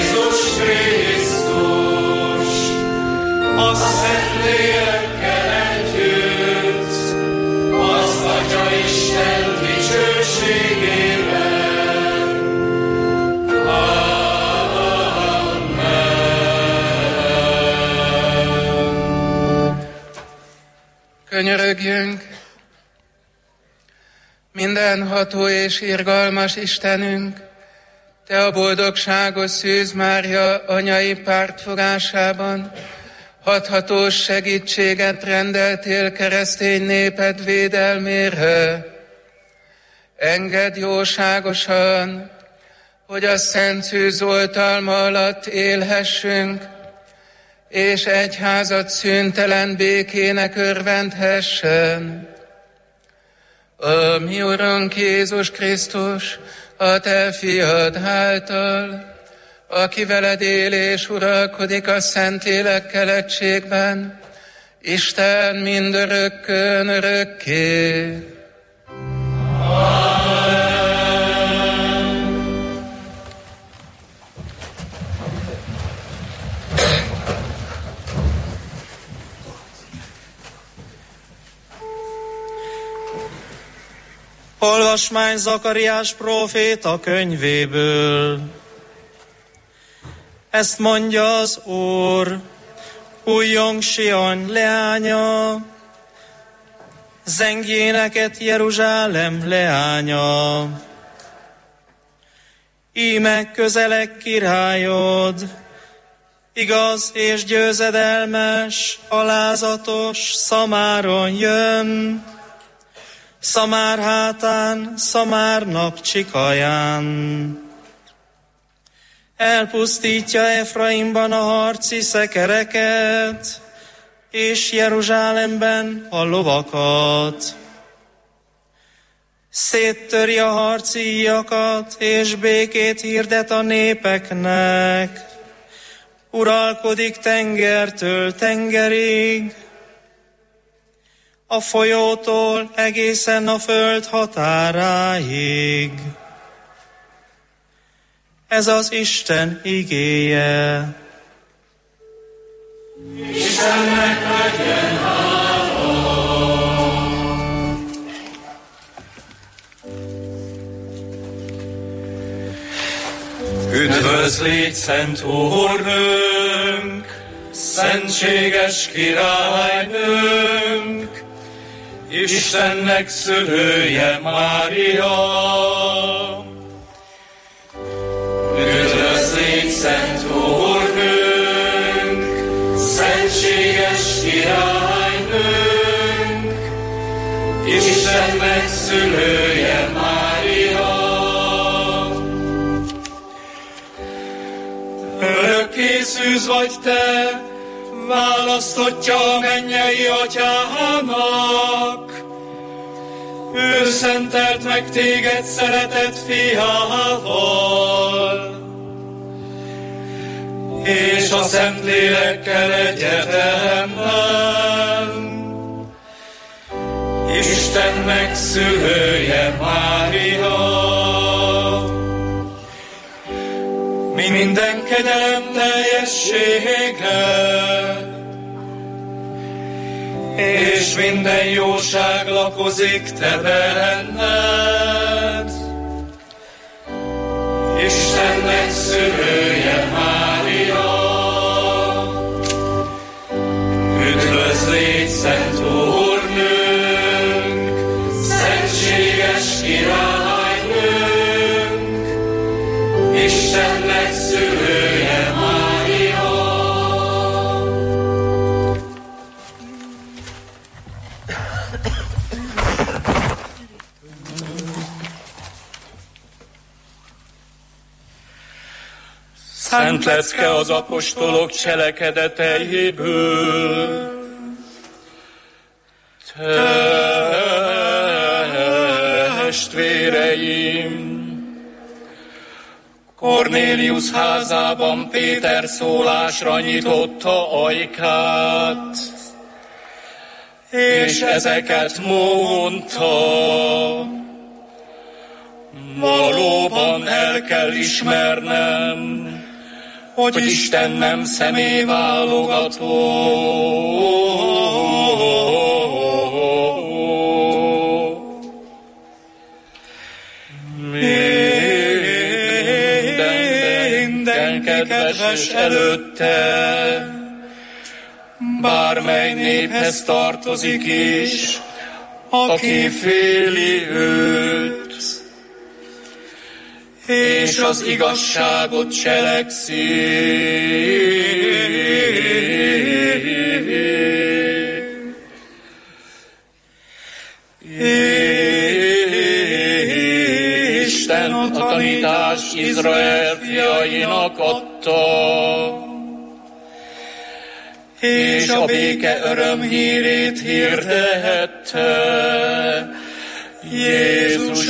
Jézus Krisztus, a Szent Lélekkel Könyörögjünk! Mindenható és irgalmas Istenünk, Te a boldogságos Szűz Mária anyai pártfogásában hathatós segítséget rendeltél keresztény néped védelmére. Engedd jóságosan, hogy a Szent Szűz oltalma alatt élhessünk, és egyházad szüntelen békének örvendhessen. A mi Urunk Jézus Krisztus, a Te fiad által, aki veled él és uralkodik a Szentlélekkel egységben, Isten mindörökkön örökké. Olvasmány Zakariás próféta könyvéből. Ezt mondja az Úr, újjong Sion leánya, zengjéneket Jeruzsálem leánya. Íme közelek királyod, igaz és győzedelmes, alázatos Szamáron jön, Szamár hátán, Szamárnak csikaján. Elpusztítja Efraimban a harci szekereket, és Jeruzsálemben a lovakat. Széttöri a harci íjakat, és békét hirdet a népeknek. Uralkodik tengertől tengerig, a folyótól egészen a föld határáig. Ez az Isten igéje. Istennek legyen hála! Üdvözl légy, Szent Úrnőnk, szentséges királynőnk, Istennek szülője Mária. Üdvözl légy, Szent Úrnőnk, szentséges királynőnk, Istennek szülője Mária. Örökké szűz vagy te, választottja a mennyei atyának. Ő szentelt meg téged szeretett fiával, és a Szentlélekkel egyetemben Istennek szülője Mária. Minden kegyelem teljessége és minden jóság lakozik te benned. Istennek szülője Mária. Üdvözl légy, Szent Úrnőnk, szentséges királynőnk, Istennek szülője Mária. Szent lecke az apostolok cselekedetejéből. Testvéreim, Kornélius házában Péter szólásra nyitotta ajkát, és ezeket mondta: valóban el kell ismernem, hogy Isten nem személyválogató. Minden kedves előtte, bármely néphez tartozik is, aki féli őt, és az igazságot cselekszi. Isten a tanítás Izrael fiainak adta, és a béke örömhírét hirdethette Jézus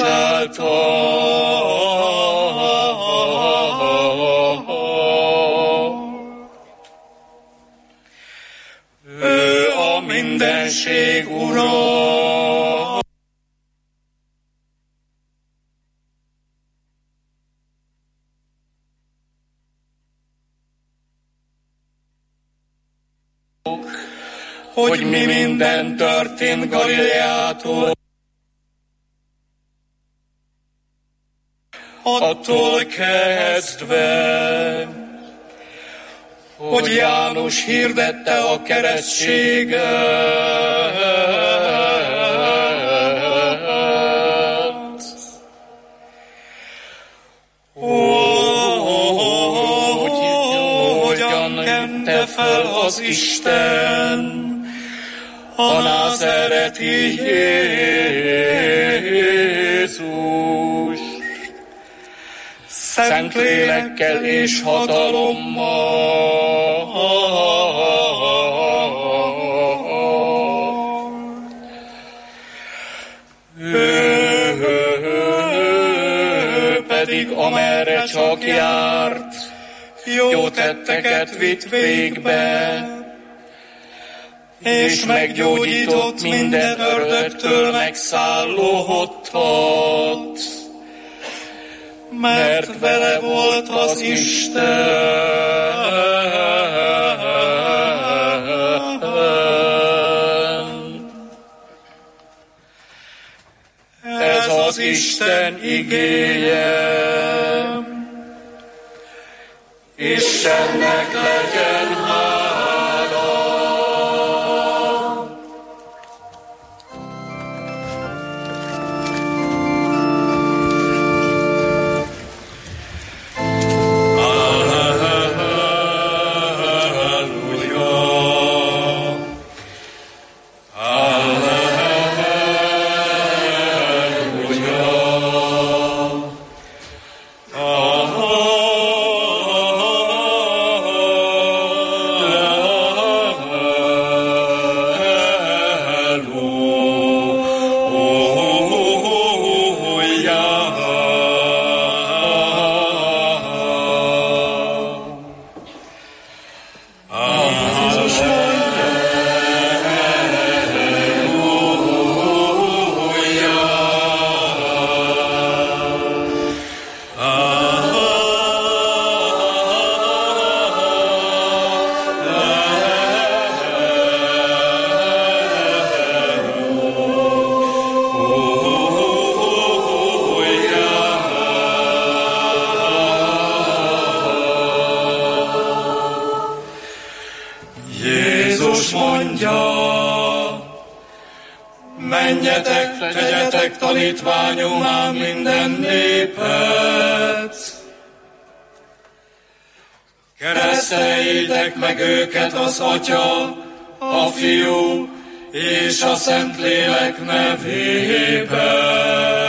által. Ő a mindenség ura. Hogy mi minden történt Galileától, attól kezdve, hogy János hirdette a keresztséget, hogyan kente fel az Isten a názáreti Jézus, szent lélekkel és hatalommal. Ő pedig amerre csak járt, jó tetteket vitt végbe, és meggyógyított minden ördögtől megszállódtat, mert vele volt az Isten. Ez az Isten igéje. Istennek legyen hála. Menjetek, tegyetek tanítványommá minden népet, kereszteljétek meg őket az Atya, a Fiú és a Szentlélek nevében.